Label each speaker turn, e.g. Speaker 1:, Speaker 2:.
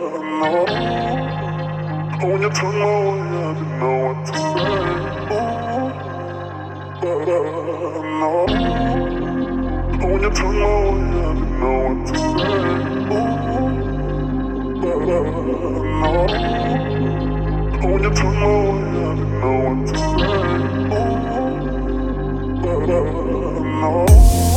Speaker 1: When you took my way, I didn't know what to say. But I know. When you took my way, I didn't know what to say. But I know. When you took my way, I didn't know what to say. But I know.